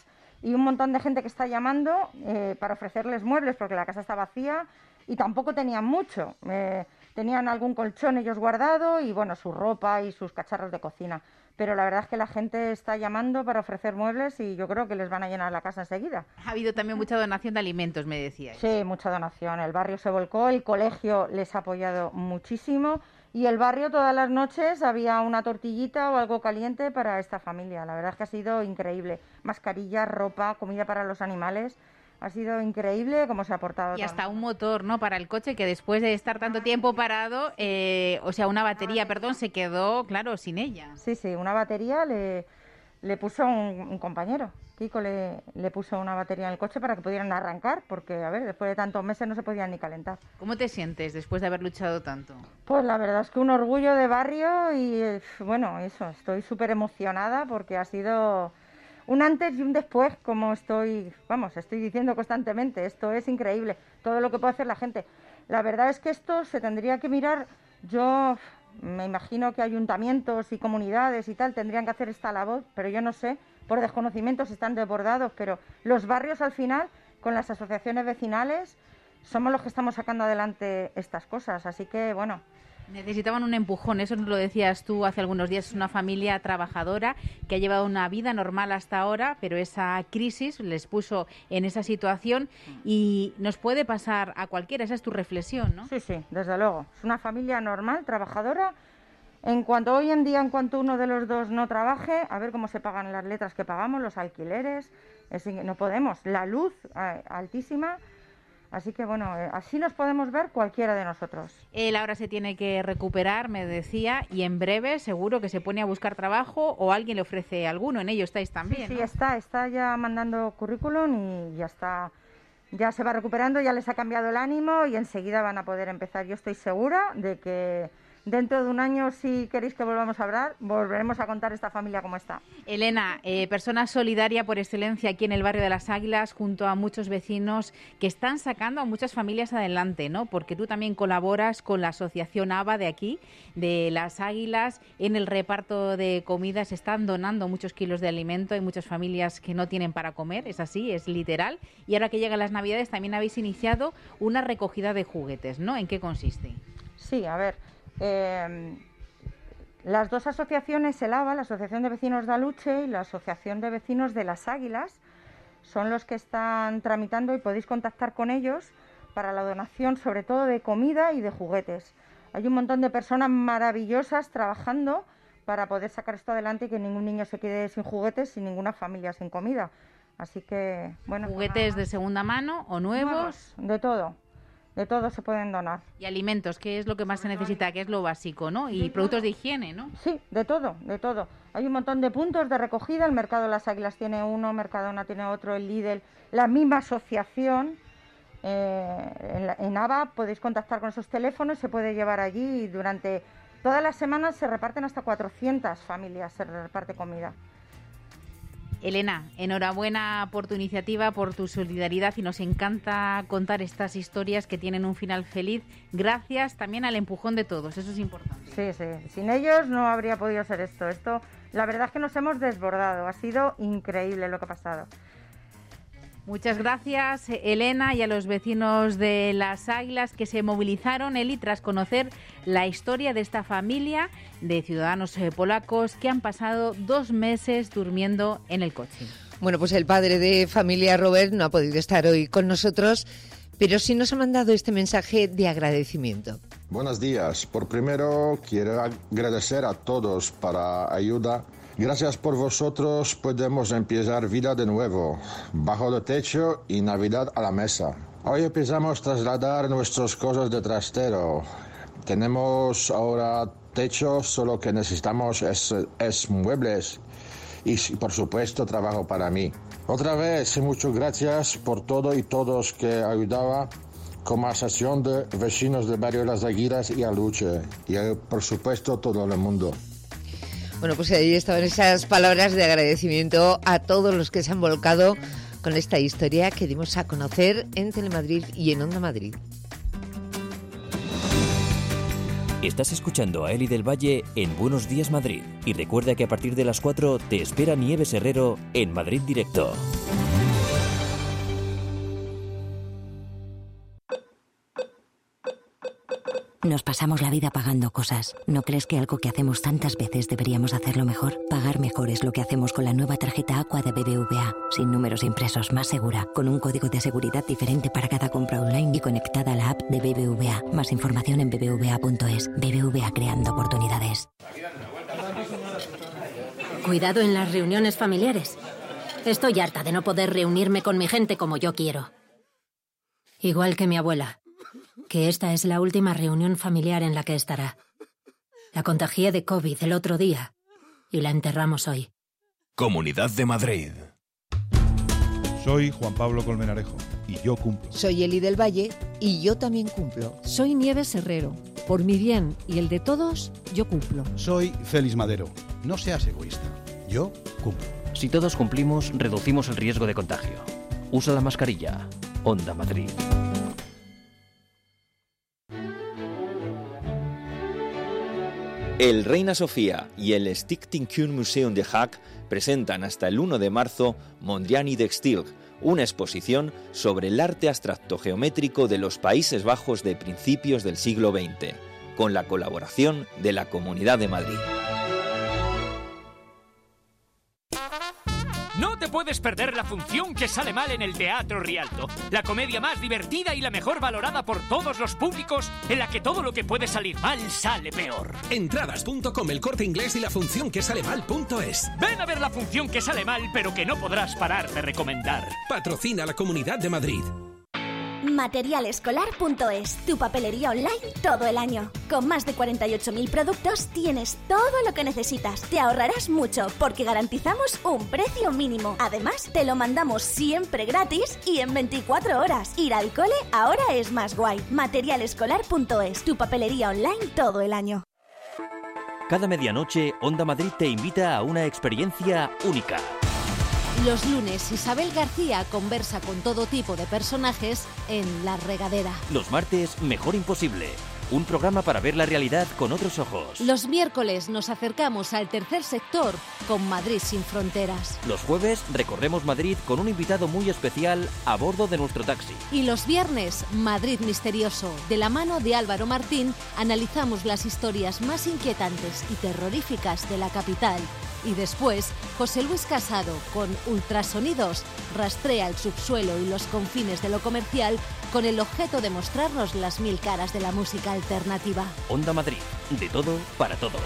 y un montón de gente que está llamando eh, para ofrecerles muebles porque la casa está vacía y tampoco tenían mucho. Eh, tenían algún colchón ellos guardado y bueno, su ropa y sus cacharros de cocina. Pero la verdad es que la gente está llamando para ofrecer muebles y yo creo que les van a llenar la casa enseguida. Ha habido también mucha donación de alimentos, me decíais. Sí, mucha donación. El barrio se volcó, el colegio les ha apoyado muchísimo y el barrio todas las noches había una tortillita o algo caliente para esta familia. La verdad es que ha sido increíble. Mascarillas, ropa, comida para los animales. Ha sido increíble cómo se ha portado. Y hasta un motor, ¿no?, para el coche, que después de estar tanto tiempo parado, eh, o sea, una batería, perdón, se quedó, claro, sin ella. Sí, sí, una batería le, le puso un, un compañero. Kiko le, le puso una batería en el coche para que pudieran arrancar, porque, a ver, después de tantos meses no se podían ni calentar. ¿Cómo te sientes después de haber luchado tanto? Pues la verdad es que un orgullo de barrio y, bueno, eso, estoy súper emocionada porque ha sido un antes y un después, como estoy, vamos, estoy diciendo constantemente. Esto es increíble, todo lo que puede hacer la gente. La verdad es que esto se tendría que mirar, yo me imagino que ayuntamientos y comunidades y tal tendrían que hacer esta labor, pero yo no sé, por desconocimientos están desbordados, pero los barrios al final, con las asociaciones vecinales, somos los que estamos sacando adelante estas cosas, así que bueno. Necesitaban un empujón, eso nos lo decías tú hace algunos días. Es una familia trabajadora que ha llevado una vida normal hasta ahora, pero esa crisis les puso en esa situación y nos puede pasar a cualquiera. Esa es tu reflexión, ¿no? Sí, sí, desde luego. Es una familia normal, trabajadora. En cuanto hoy en día, en cuanto uno de los dos no trabaje, a ver cómo se pagan las letras que pagamos, los alquileres, es, no podemos. La luz eh, altísima. Así que bueno, así nos podemos ver cualquiera de nosotros. Él ahora se tiene que recuperar, me decía, y en breve seguro que se pone a buscar trabajo o alguien le ofrece alguno. En ello estáis también, Sí, ¿no? sí, está, está ya mandando currículum y ya está, ya se va recuperando, ya les ha cambiado el ánimo y enseguida van a poder empezar. Yo estoy segura de que dentro de un año, si queréis que volvamos a hablar, volveremos a contar esta familia cómo está. Elena, eh, persona solidaria por excelencia aquí en el barrio de Las Águilas, junto a muchos vecinos que están sacando a muchas familias adelante, ¿no? Porque tú también colaboras con la asociación A B A de aquí, de Las Águilas, en el reparto de comida. Se están donando muchos kilos de alimento, hay muchas familias que no tienen para comer, es así, es literal. Y ahora que llegan las Navidades también habéis iniciado una recogida de juguetes, ¿no? ¿En qué consiste? Sí, a ver... Eh, las dos asociaciones, el A B A, la Asociación de Vecinos de Aluche y la Asociación de Vecinos de Las Águilas, son los que están tramitando y podéis contactar con ellos para la donación, sobre todo de comida y de juguetes. Hay un montón de personas maravillosas trabajando para poder sacar esto adelante y que ningún niño se quede sin juguetes y ninguna familia sin comida. Así que, bueno... ¿Juguetes de segunda mano o nuevos? Nuevos, de todo. De todo se pueden donar. Y alimentos, ¿qué es lo que más se necesita? Que es lo básico, ¿no? Y productos de higiene, ¿no? Sí, de todo, de todo. Hay un montón de puntos de recogida. El Mercado de Las Águilas tiene uno, Mercadona tiene otro, el Lidl, la misma asociación. Eh, en, la, en A B A podéis contactar con esos teléfonos, se puede llevar allí y durante todas las semanas se reparten hasta cuatrocientas familias, se reparte comida. Elena, enhorabuena por tu iniciativa, por tu solidaridad y nos encanta contar estas historias que tienen un final feliz. Gracias también al empujón de todos, eso es importante. Sí, sí, sin ellos no habría podido ser esto. Esto, la verdad es que nos hemos desbordado, ha sido increíble lo que ha pasado. Muchas gracias, Elena, y a los vecinos de Las Águilas que se movilizaron, Eli, tras conocer la historia de esta familia de ciudadanos polacos que han pasado dos meses durmiendo en el coche. Bueno, pues el padre de familia, Robert, no ha podido estar hoy con nosotros, pero sí nos ha mandado este mensaje de agradecimiento. Buenos días. Por primero, quiero agradecer a todos por la ayuda. Gracias por vosotros podemos empezar vida de nuevo, bajo el techo y Navidad a la mesa. Hoy empezamos a trasladar nuestras cosas de trastero. Tenemos ahora techo, solo que necesitamos es, es muebles y por supuesto trabajo para mí. Otra vez, muchas gracias por todo y todos que ayudaba como asociación de vecinos del barrio Las Águilas y Aluche y por supuesto todo el mundo. Bueno, pues ahí estaban esas palabras de agradecimiento a todos los que se han volcado con esta historia que dimos a conocer en Telemadrid y en Onda Madrid. Estás escuchando a Eli del Valle en Buenos Días Madrid. Y recuerda que a partir de las cuatro te espera Nieves Herrero en Madrid Directo. Nos pasamos la vida pagando cosas. ¿No crees que algo que hacemos tantas veces deberíamos hacerlo mejor? Pagar mejor es lo que hacemos con la nueva tarjeta Aqua de B B V A. Sin números impresos, más segura, con un código de seguridad diferente para cada compra online y conectada a la app de B B V A. Más información en b b v a punto es. B B V A, creando oportunidades. Cuidado en las reuniones familiares. Estoy harta de no poder reunirme con mi gente como yo quiero. Igual que mi abuela, que esta es la última reunión familiar en la que estará. La contagié de COVID el otro día y la enterramos hoy. Comunidad de Madrid. Soy Juan Pablo Colmenarejo y yo cumplo. Soy Eli del Valle y yo también cumplo. Soy Nieves Herrero. Por mi bien y el de todos, yo cumplo. Soy Félix Madero. No seas egoísta. Yo cumplo. Si todos cumplimos, reducimos el riesgo de contagio. Usa la mascarilla. Onda Madrid. El Reina Sofía y el Stichting Kunstmuseum de Haag presentan hasta el uno de marzo Mondrian de Stilg, una exposición sobre el arte abstracto geométrico de los Países Bajos de principios del siglo veinte, con la colaboración de la Comunidad de Madrid. No te puedes perder la función que sale mal en el Teatro Rialto, la comedia más divertida y la mejor valorada por todos los públicos, en la que todo lo que puede salir mal sale peor. Entradas punto com, El Corte Inglés y la función que sale mal punto es. Ven a ver la función que sale mal, pero que no podrás parar de recomendar. Patrocina la Comunidad de Madrid. material escolar punto es, tu papelería online todo el año. Con más de cuarenta y ocho mil productos tienes todo lo que necesitas. Te ahorrarás mucho porque garantizamos un precio mínimo. Además, te lo mandamos siempre gratis y en veinticuatro horas. Ir al cole ahora es más guay. material escolar punto es, tu papelería online todo el año. Cada medianoche, Onda Madrid te invita a una experiencia única. Los lunes, Isabel García conversa con todo tipo de personajes en La Regadera. Los martes, Mejor Imposible. Un programa para ver la realidad con otros ojos. Los miércoles nos acercamos al tercer sector con Madrid sin fronteras. Los jueves recorremos Madrid con un invitado muy especial a bordo de nuestro taxi. Y los viernes, Madrid Misterioso. De la mano de Álvaro Martín, analizamos las historias más inquietantes y terroríficas de la capital. Y después, José Luis Casado, con Ultrasonidos, rastrea el subsuelo y los confines de lo comercial con el objeto de mostrarnos las mil caras de la música alternativa. Onda Madrid, de todo para todos.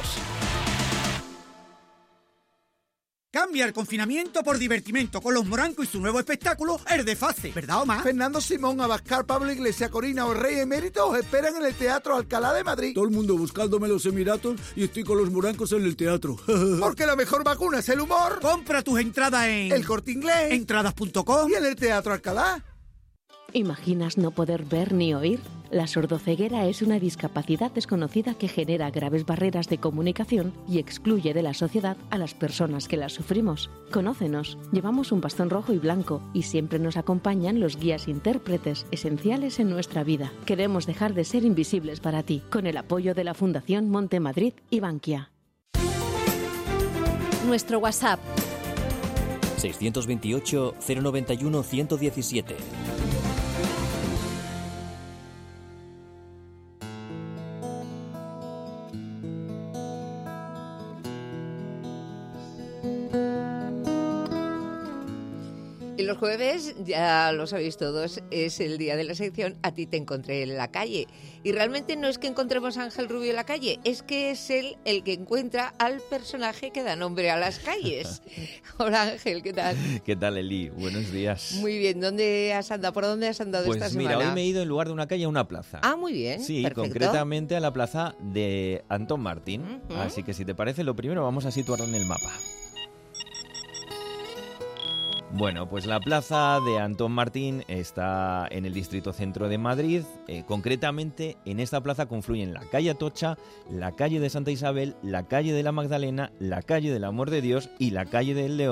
Cambia el confinamiento por divertimento con Los Morancos y su nuevo espectáculo, El Desfase. ¿Verdad, Omar? Fernando Simón, Abascal, Pablo Iglesias, Corina o Rey Emérito os esperan en el Teatro Alcalá de Madrid. Todo el mundo buscándome los Emiratos y estoy con Los Morancos en el teatro. Porque la mejor vacuna es el humor. Compra tus entradas en El Corte Inglés, entradas punto com y en el Teatro Alcalá. ¿Imaginas no poder ver ni oír? La sordoceguera es una discapacidad desconocida que genera graves barreras de comunicación y excluye de la sociedad a las personas que la sufrimos. Conócenos, llevamos un bastón rojo y blanco y siempre nos acompañan los guías intérpretes esenciales en nuestra vida. Queremos dejar de ser invisibles para ti, con el apoyo de la Fundación Monte Madrid y Bankia. Nuestro WhatsApp seiscientos veintiocho, cero noventa y uno, ciento diecisiete. Y los jueves, ya lo sabéis todos, es el día de la sección A ti te encontré en la calle. Y realmente no es que encontremos a Ángel Rubio en la calle, es que es él el que encuentra al personaje que da nombre a las calles. Hola Ángel, ¿qué tal? ¿Qué tal, Eli? Buenos días. Muy bien, ¿dónde has andado? ¿Por dónde has andado pues esta mira, semana? Pues mira, hoy me he ido en lugar de una calle a una plaza. Ah, muy bien, Sí, perfecto. concretamente a la plaza de Antón Martín. Uh-huh. Así que si te parece, lo primero vamos a situarlo en el mapa. Bueno, pues la plaza de Antón Martín está en el distrito centro de Madrid. Eh, concretamente, en esta plaza confluyen la calle Atocha, la calle de Santa Isabel, la calle de la Magdalena, la calle del Amor de Dios y la calle del León,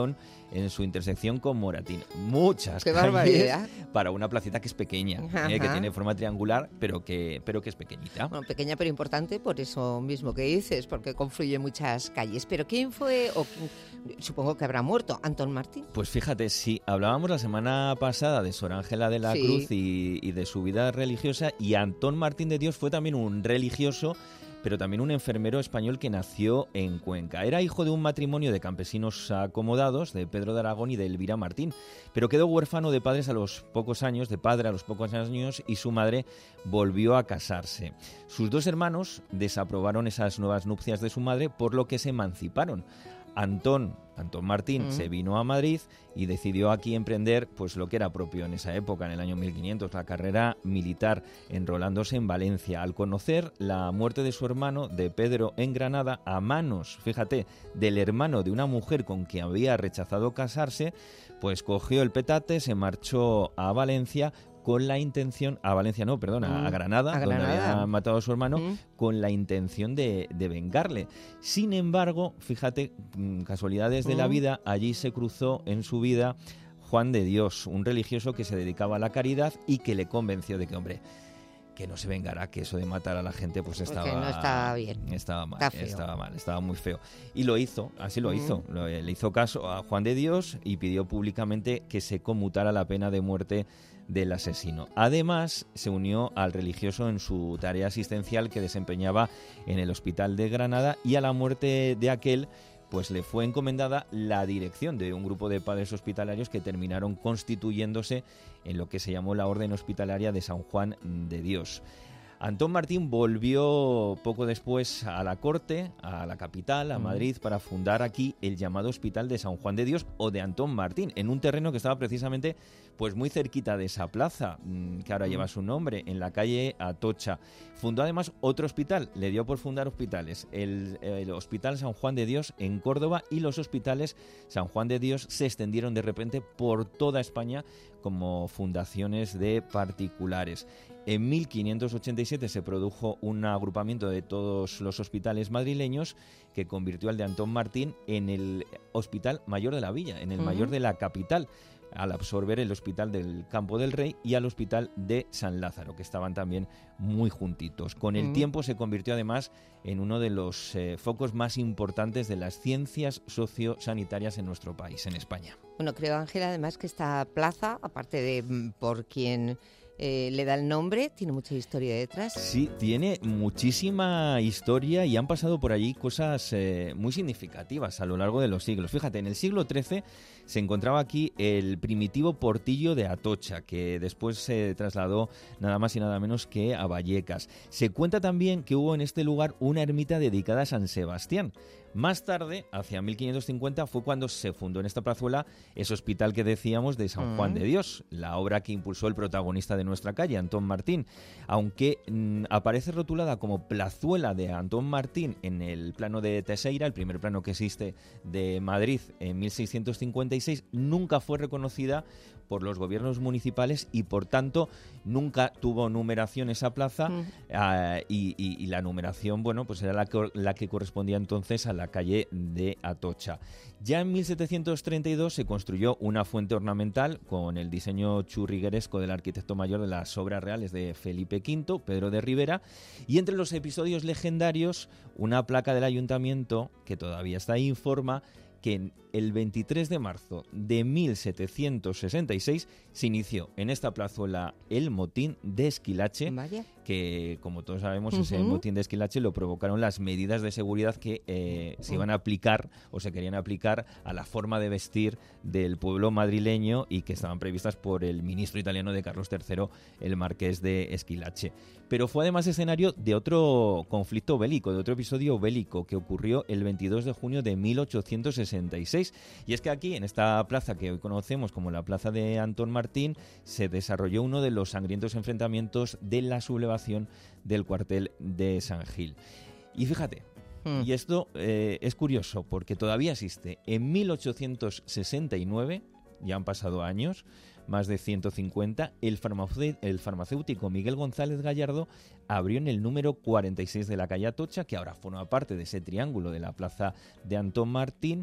en su intersección con Moratín. Muchas ¡Qué calles barbaridad! Para una placita que es pequeña, eh, que tiene forma triangular, pero que, pero que es pequeñita. Bueno, pequeña pero importante por eso mismo que dices, porque confluye muchas calles. Pero ¿quién fue, o supongo que habrá muerto, Antón Martín? Pues fíjate, si hablábamos la semana pasada de Sor Ángela de la Sí. Cruz y, y de su vida religiosa, y Antón Martín de Dios fue también un religioso, pero también un enfermero español que nació en Cuenca. Era hijo de un matrimonio de campesinos acomodados, de Pedro de Aragón y de Elvira Martín, pero quedó huérfano de padres a los pocos años, de padre a los pocos años, y su madre volvió a casarse. Sus dos hermanos desaprobaron esas nuevas nupcias de su madre, por lo que se emanciparon. Antón, Antón Martín, Mm. se vino a Madrid y decidió aquí emprender pues lo que era propio en esa época, en el año mil quinientos, la carrera militar, enrolándose en Valencia. Al conocer la muerte de su hermano, de Pedro, en Granada, a manos, fíjate, del hermano de una mujer con quien había rechazado casarse, pues cogió el petate, se marchó a Valencia con la intención, a Valencia no, perdona, Mm. a Granada, A donde Granada. había matado a su hermano, Mm. con la intención de, de vengarle. Sin embargo, fíjate, mm, casualidades de la Mm. vida, allí se cruzó en su vida Juan de Dios, un religioso que se dedicaba a la caridad y que le convenció de que, hombre, que no se vengará, que eso de matar a la gente pues Porque estaba, no estaba bien. estaba mal, Está feo. estaba mal, estaba muy feo. Y lo hizo, así lo Mm. hizo. Lo- le hizo caso a Juan de Dios y pidió públicamente que se conmutara la pena de muerte del asesino. Además, se unió al religioso en su tarea asistencial que desempeñaba en el Hospital de Granada, y a la muerte de aquel pues le fue encomendada la dirección de un grupo de padres hospitalarios que terminaron constituyéndose en lo que se llamó la Orden Hospitalaria de San Juan de Dios. Antón Martín volvió poco después a la corte, a la capital, a Mm. Madrid, para fundar aquí el llamado Hospital de San Juan de Dios, o de Antón Martín, en un terreno que estaba precisamente pues muy cerquita de esa plaza, mm, que ahora Mm. lleva su nombre, en la calle Atocha. Fundó además otro hospital, le dio por fundar hospitales, el, el Hospital San Juan de Dios en Córdoba, y los hospitales San Juan de Dios se extendieron de repente por toda España como fundaciones de particulares. En mil quinientos ochenta y siete se produjo un agrupamiento de todos los hospitales madrileños que convirtió al de Antón Martín en el Hospital Mayor de la Villa, en el Ujú. mayor de la capital, al absorber el Hospital del Campo del Rey y al Hospital de San Lázaro, que estaban también muy juntitos. Con el Ujú. tiempo se convirtió además en uno de los eh, focos más importantes de las ciencias sociosanitarias en nuestro país, en España. Bueno, creo, Ángela, además que esta plaza, aparte de mm, por quien eh, le da el nombre, tiene mucha historia detrás. Sí, tiene muchísima historia y han pasado por allí cosas eh, muy significativas a lo largo de los siglos. Fíjate, en el siglo trece se encontraba aquí el primitivo portillo de Atocha, que después se trasladó nada más y nada menos que a Vallecas. Se cuenta también que hubo en este lugar una ermita dedicada a San Sebastián. Más tarde, hacia mil quinientos cincuenta, fue cuando se fundó en esta plazuela ese hospital que decíamos de San Juan de Dios, la obra que impulsó el protagonista de nuestra calle, Antón Martín. Aunque mmm, aparece rotulada como plazuela de Antón Martín en el plano de Teseira, el primer plano que existe de Madrid en mil seiscientos cincuenta y seis, nunca fue reconocida por los gobiernos municipales y por tanto nunca tuvo numeración esa plaza. Mm. uh, y, y, y la numeración, bueno, pues era la que, la que correspondía entonces a la calle de Atocha. Ya en mil setecientos treinta y dos se construyó una fuente ornamental con el diseño churrigueresco del arquitecto mayor de las obras reales de Felipe quinto, Pedro de Rivera, y entre los episodios legendarios, una placa del ayuntamiento que todavía está ahí informa que el veintitrés de marzo de mil setecientos sesenta y seis se inició en esta plazuela el motín de Esquilache. Vaya. Que, como todos sabemos, Uh-huh. ese motín de Esquilache lo provocaron las medidas de seguridad que eh, se iban a aplicar o se querían aplicar a la forma de vestir del pueblo madrileño y que estaban previstas por el ministro italiano de Carlos tercero, el marqués de Esquilache. Pero fue además escenario de otro conflicto bélico, de otro episodio bélico que ocurrió el veintidós de junio de mil ochocientos sesenta y seis. Y es que aquí, en esta plaza que hoy conocemos como la plaza de Antón Martín, se desarrolló uno de los sangrientos enfrentamientos de la sublevación del cuartel de San Gil. Y fíjate, mm. y esto eh, es curioso porque todavía existe. En mil ochocientos sesenta y nueve, ya han pasado años, más de ciento cincuenta, el, farmacé- el farmacéutico Miguel González Gallardo abrió en el número cuarenta y seis de la calle Atocha, que ahora forma parte de ese triángulo de la plaza de Antón Martín,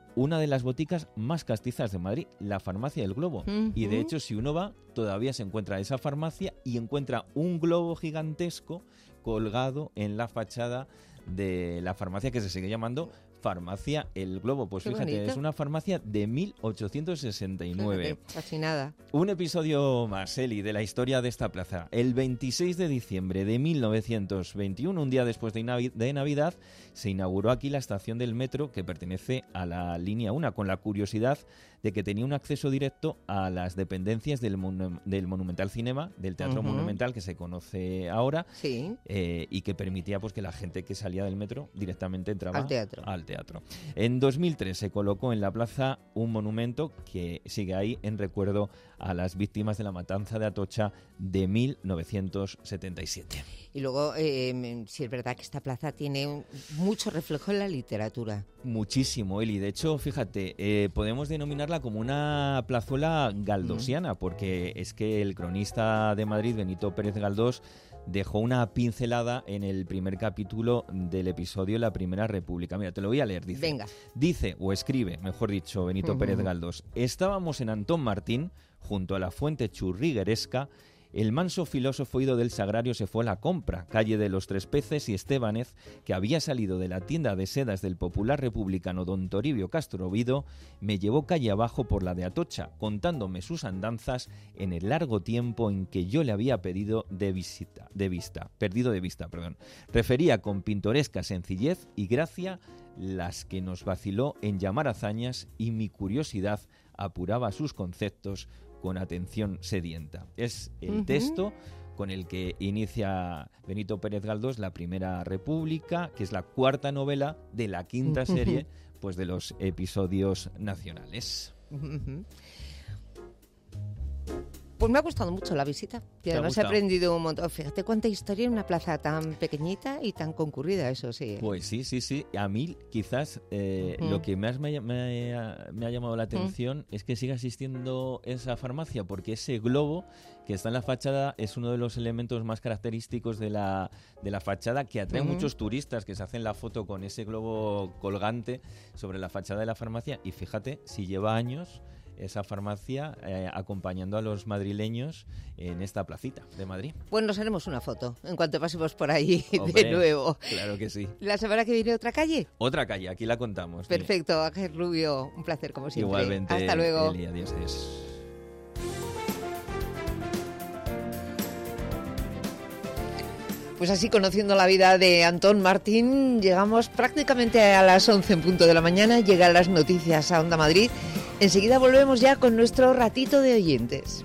una de las boticas más castizas de Madrid, la Farmacia del Globo. Uh-huh. Y de hecho, si uno va, todavía se encuentra esa farmacia y encuentra un globo gigantesco colgado en la fachada de la farmacia, que se sigue llamando Farmacia El Globo. Pues qué fíjate, bonito. Es una farmacia de mil ochocientos sesenta y nueve. Casi nada. Un episodio más, Eli, de la historia de esta plaza. El veintiséis de diciembre de mil novecientos veintiuno, un día después de, Navi- de Navidad, se inauguró aquí la estación del metro que pertenece a la línea uno, con la curiosidad de que tenía un acceso directo a las dependencias del, monu- del Monumental Cinema, del Teatro uh-huh. Monumental que se conoce ahora, sí. eh, y que permitía pues que la gente que salía del metro directamente entraba al teatro. al teatro. En dos mil tres se colocó en la plaza un monumento que sigue ahí en recuerdo a las víctimas de la matanza de Atocha de mil novecientos setenta y siete. Y luego, eh, si es verdad que esta plaza tiene un, mucho reflejo en la literatura. Muchísimo, Eli. De hecho, fíjate, eh, podemos denominarla como una plazuela galdosiana, mm. porque es que el cronista de Madrid, Benito Pérez Galdós, dejó una pincelada en el primer capítulo del episodio La Primera República. Mira, te lo voy a leer. Dice, Venga. Dice, o escribe, mejor dicho, Benito uh-huh. Pérez Galdós: estábamos en Antón Martín, junto a la fuente churrigueresca. El manso filósofo ido del Sagrario se fue a la compra, calle de los Tres Peces, y Estébanez, que había salido de la tienda de sedas del popular republicano don Toribio Castrovido, me llevó calle abajo por la de Atocha, contándome sus andanzas en el largo tiempo en que yo le había pedido de visita, de vista, perdido de vista, perdón. Refería con pintoresca sencillez y gracia las que nos vaciló en llamar hazañas, y mi curiosidad apuraba sus conceptos con atención sedienta. Es el uh-huh. texto con el que inicia Benito Pérez Galdós La Primera República, que es la cuarta novela de la quinta uh-huh. serie pues de los episodios nacionales. Uh-huh. Pues me ha gustado mucho la visita y además he aprendido un montón. Fíjate cuánta historia en una plaza tan pequeñita y tan concurrida, eso sí. Pues sí, sí, sí. A mí quizás eh, uh-huh. lo que más me, me, me ha llamado la atención uh-huh. es que siga existiendo esa farmacia, porque ese globo que está en la fachada es uno de los elementos más característicos de la, de la fachada, que atrae uh-huh. muchos turistas que se hacen la foto con ese globo colgante sobre la fachada de la farmacia. Y fíjate, si lleva años esa farmacia eh, acompañando a los madrileños en esta placita de Madrid. Pues nos haremos una foto en cuanto pasemos por ahí. Hombre, de nuevo. Claro que sí. ¿La semana que viene otra calle? Otra calle, aquí la contamos. Perfecto, Ángel Rubio, un placer como siempre. Igualmente. Hasta luego. Eli, adiós. adiós. Pues así, conociendo la vida de Antón Martín, llegamos prácticamente a las once en punto de la mañana. Llegan las noticias a Onda Madrid. Enseguida volvemos ya con nuestro ratito de oyentes.